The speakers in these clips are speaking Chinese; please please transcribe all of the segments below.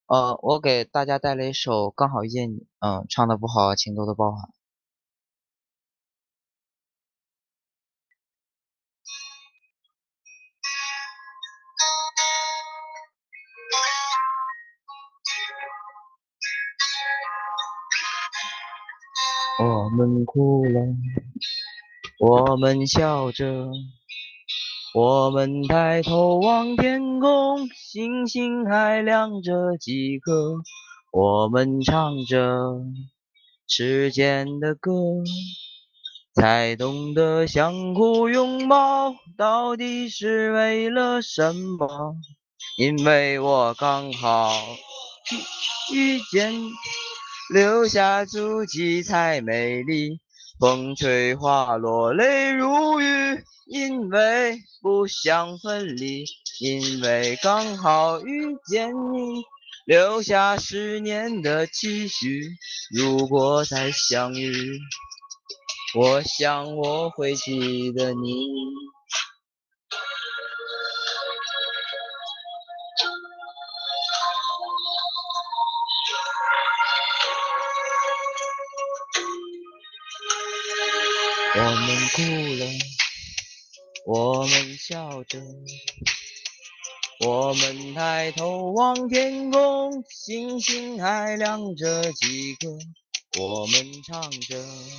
我给大家带了一首《刚好遇见你》，唱的不好，请多多包涵。我们哭了，我们笑着，我们抬头望天空，星星还亮着几颗。我们唱着时间的歌，才懂得相互拥抱，到底是为了什么？因为我刚好遇见，留下足迹才美丽。风吹花落泪如雨，因为不想分离，因为刚好遇见你，留下10年的期许。如果再相遇，我想我会记得你。我们哭了，我们笑着，我们抬头望天空，星星还亮着几颗。我们唱着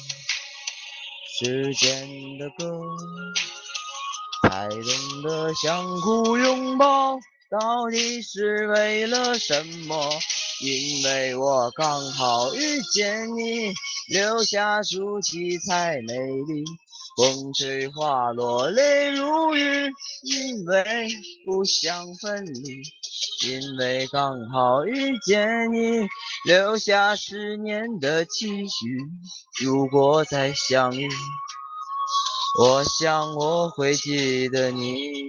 时间的歌，才懂得相互拥抱，到底是为了什么？因为我刚好遇见你，留下足迹才美丽。风吹花落泪如雨，因为不想分离，因为刚好遇见你，留下10年的期许。如果再相遇，我想我会记得你。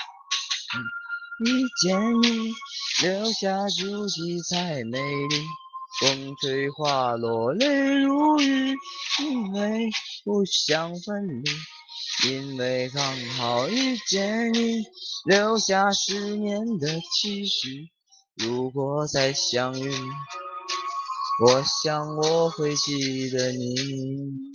遇见你，留下足迹才美丽。风吹花落泪如雨，因为不想分离，因为刚好遇见你，留下10年的期许。如果再相遇，我想我会记得你。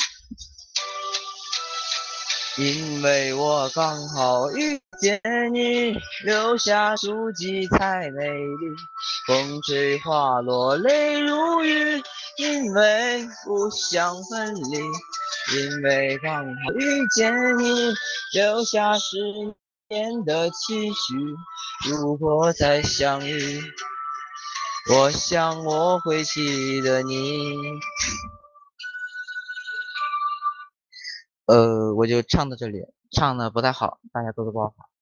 因为我刚好遇见你，留下足迹才美丽。风吹花落泪如雨，因为不想分离，因为刚好遇见你，留下10年的期许。如果再相遇，我想我会记得你。我就唱到这里，唱的不太好，大家多多包涵。